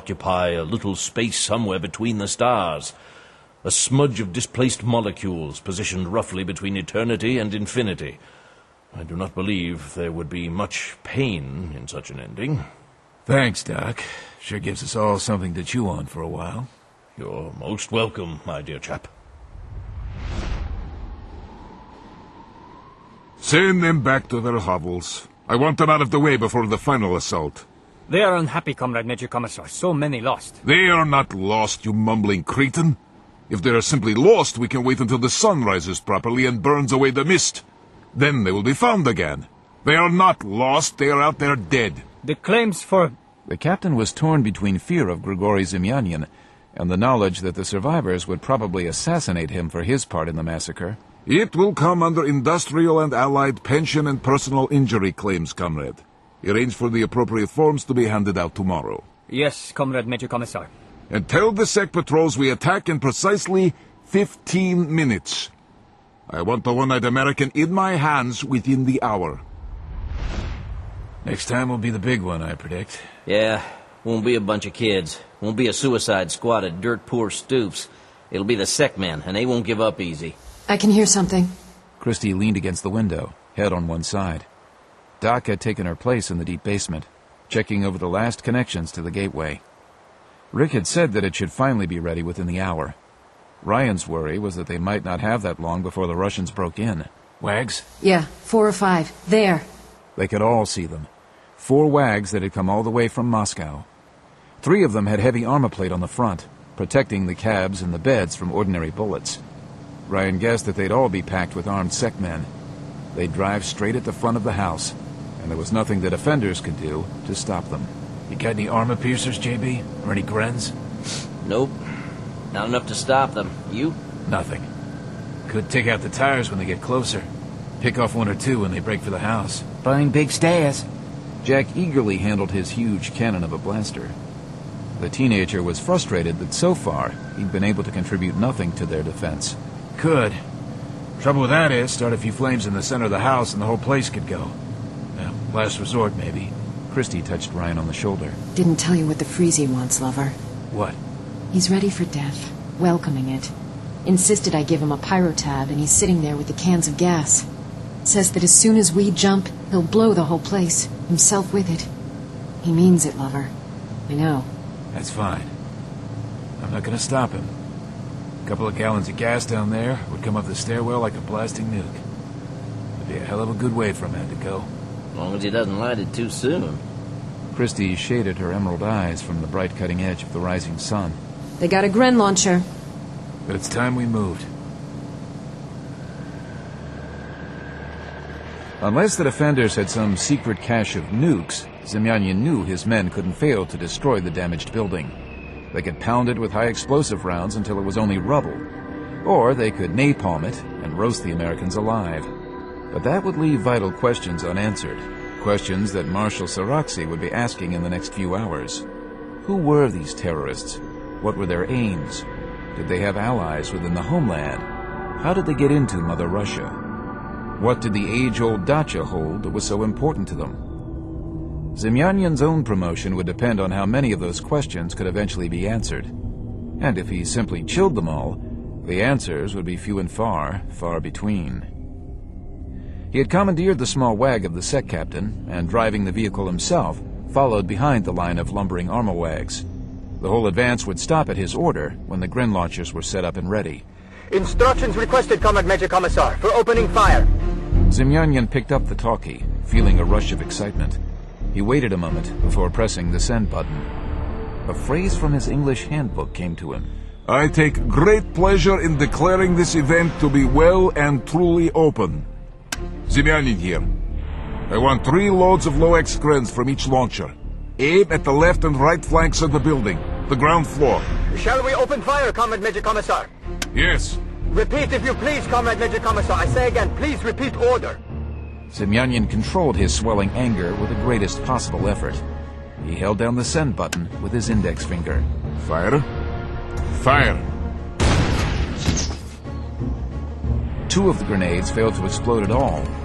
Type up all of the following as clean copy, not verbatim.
occupy a little space somewhere between the stars. A smudge of displaced molecules positioned roughly between eternity and infinity. I do not believe there would be much pain in such an ending. Thanks, Doc. Sure gives us all something to chew on for a while. You're most welcome, my dear chap. Send them back to their hovels. I want them out of the way before the final assault. They are unhappy, Comrade Major Commissar. So many lost. They are not lost, you mumbling cretin. If they are simply lost, we can wait until the sun rises properly and burns away the mist. Then they will be found again. They are not lost, they are out there dead. The claims for... The captain was torn between fear of Grigory Zemyanin and the knowledge that the survivors would probably assassinate him for his part in the massacre. It will come under industrial and allied pension and personal injury claims, comrade. Arrange for the appropriate forms to be handed out tomorrow. Yes, Comrade Major Commissar. And tell the SEC patrols we attack in precisely 15 minutes. I want the one-eyed American in my hands within the hour. Next time will be the big one, I predict. Yeah, won't be a bunch of kids. Won't be a suicide squad of dirt-poor stoops. It'll be the SEC men, and they won't give up easy. I can hear something. Christie leaned against the window, head on one side. Doc had taken her place in the deep basement, checking over the last connections to the gateway. Rick had said that it should finally be ready within the hour. Ryan's worry was that they might not have that long before the Russians broke in. Wags? Yeah, 4 or 5. There. They could all see them. 4 wags that had come all the way from Moscow. 3 of them had heavy armor plate on the front, protecting the cabs and the beds from ordinary bullets. Ryan guessed that they'd all be packed with armed SEC men. They'd drive straight at the front of the house, and there was nothing the defenders could do to stop them. You got any armor piercers, JB? Or any Grens? Nope. Not enough to stop them. You? Nothing. Could take out the tires when they get closer. Pick off 1 or 2 when they break for the house. Buying big stairs. Jack eagerly handled his huge cannon of a blaster. The teenager was frustrated that so far he'd been able to contribute nothing to their defense. Could. Trouble with that is, start a few flames in the center of the house and the whole place could go. Well, last resort, maybe. Christie touched Ryan on the shoulder. Didn't tell you what the Freezy wants, lover. What? He's ready for death. Welcoming it. Insisted I give him a pyrotab, and he's sitting there with the cans of gas. Says that as soon as we jump, he'll blow the whole place, himself with it. He means it, lover. I know. That's fine. I'm not gonna stop him. A couple of gallons of gas down there would come up the stairwell like a blasting nuke. It'd be a hell of a good way for a man to go. As long as he doesn't light it too soon. Christie shaded her emerald eyes from the bright cutting edge of the rising sun. They got a Gren launcher. But it's time we moved. Unless the defenders had some secret cache of nukes, Zemyanin knew his men couldn't fail to destroy the damaged building. They could pound it with high explosive rounds until it was only rubble. Or they could napalm it and roast the Americans alive. But that would leave vital questions unanswered. Questions that Marshal Saraksi would be asking in the next few hours. Who were these terrorists? What were their aims? Did they have allies within the homeland? How did they get into Mother Russia? What did the age-old dacha hold that was so important to them? Zemyanin's own promotion would depend on how many of those questions could eventually be answered. And if he simply chilled them all, the answers would be few and far, far between. He had commandeered the small wag of the SEC captain, and driving the vehicle himself, followed behind the line of lumbering armor wags. The whole advance would stop at his order when the Gren launchers were set up and ready. Instructions requested, Comrade Major Commissar, for opening fire. Zemyanin picked up the talkie, feeling a rush of excitement. He waited a moment before pressing the send button. A phrase from his English handbook came to him. I take great pleasure in declaring this event to be well and truly open. Zemyanin here. I want 3 loads of low-X Grens from each launcher. Aim at the left and right flanks of the building, the ground floor. Shall we open fire, Comrade Major Commissar? Yes. Repeat if you please, Comrade Major Commissar. I say again, please repeat order. Zemyanin controlled his swelling anger with the greatest possible effort. He held down the send button with his index finger. Fire. Fire. 2 of the grenades failed to explode at all.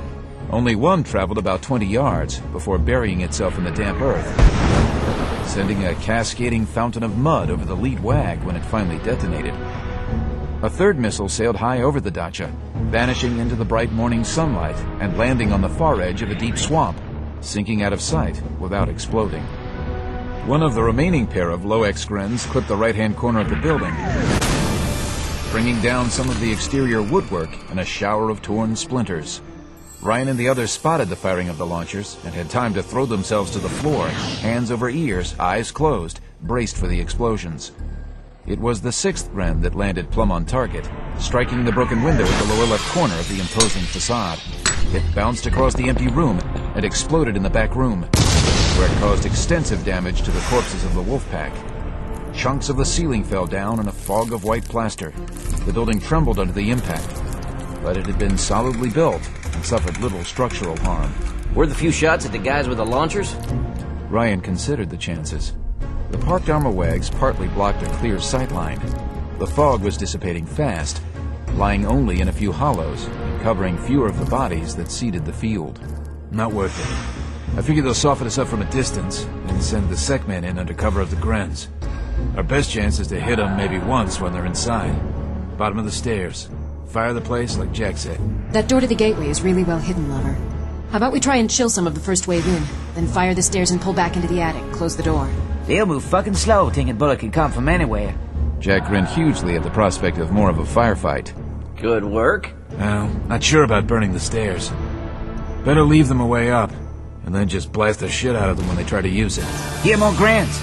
Only one traveled about 20 yards before burying itself in the damp earth, sending a cascading fountain of mud over the lead wag when it finally detonated. A third missile sailed high over the dacha, vanishing into the bright morning sunlight and landing on the far edge of a deep swamp, sinking out of sight without exploding. One of the remaining pair of Loex Grens clipped the right-hand corner of the building, bringing down some of the exterior woodwork in a shower of torn splinters. Ryan and the others spotted the firing of the launchers and had time to throw themselves to the floor, hands over ears, eyes closed, braced for the explosions. It was the 6th Gren that landed plumb on target, striking the broken window at the lower left corner of the imposing facade. It bounced across the empty room and exploded in the back room, where it caused extensive damage to the corpses of the wolf pack. Chunks of the ceiling fell down in a fog of white plaster. The building trembled under the impact, but it had been solidly built and suffered little structural harm. Were the few shots at the guys with the launchers? Ryan considered the chances. The parked armor wags partly blocked a clear sightline. The fog was dissipating fast, lying only in a few hollows and covering fewer of the bodies that seeded the field. Not worth it. I figure they'll soften us up from a distance and send the Sekmen in under cover of the Grens. Our best chance is to hit them maybe once when they're inside. Bottom of the stairs. Fire the place like Jack said. That door to the gateway is really well hidden, Lover. How about we try and chill some of the first wave in, then fire the stairs and pull back into the attic, close the door. They'll move fucking slow, thinking Bullet can come from anywhere. Jack grinned hugely at the prospect of more of a firefight. Good work. Well, not sure about burning the stairs. Better leave them a way up, and then just blast the shit out of them when they try to use it. Here, more Grens.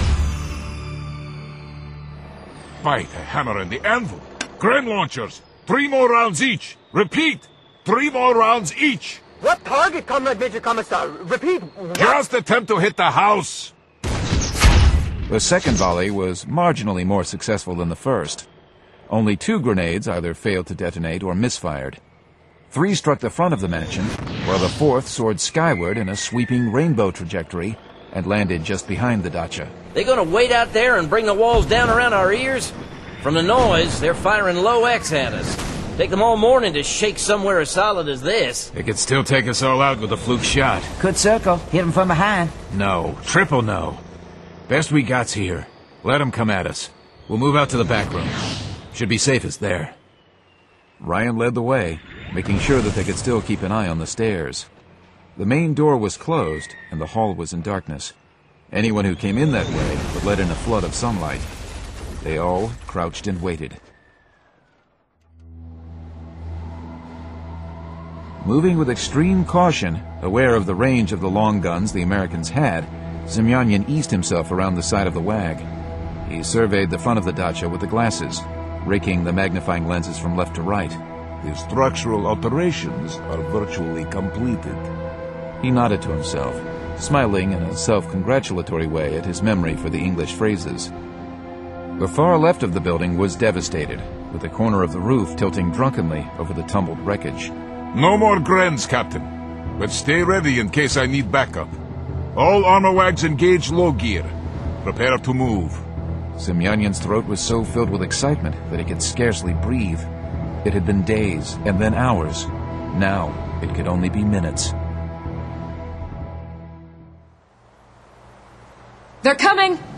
By the hammer and the anvil! Gren launchers! 3 more rounds each! Repeat! 3 more rounds each! What target, Comrade Major Commissar? Repeat. What? Just attempt to hit the house! The second volley was marginally more successful than the first. Only 2 grenades either failed to detonate or misfired. 3 struck the front of the mansion, while the 4th soared skyward in a sweeping rainbow trajectory and landed just behind the dacha. They gonna wait out there and bring the walls down around our ears? From the noise, they're firing Loex at us. Take them all morning to shake somewhere as solid as this. They could still take us all out with a fluke shot. Could circle, hit them from behind. No, triple no. Best we got's here. Let them come at us. We'll move out to the back room. Should be safest there. Ryan led the way, making sure that they could still keep an eye on the stairs. The main door was closed, and the hall was in darkness. Anyone who came in that way would let in a flood of sunlight. They all crouched and waited. Moving with extreme caution, aware of the range of the long guns the Americans had, Semyonin eased himself around the side of the wag. He surveyed the front of the dacha with the glasses, raking the magnifying lenses from left to right. The structural alterations are virtually completed. He nodded to himself, smiling in a self-congratulatory way at his memory for the English phrases. The far left of the building was devastated, with the corner of the roof tilting drunkenly over the tumbled wreckage. No more Grens, Captain. But stay ready in case I need backup. All armor wags engage low gear. Prepare to move. Semyonin's throat was so filled with excitement that he could scarcely breathe. It had been days, and then hours. Now, it could only be minutes. They're coming!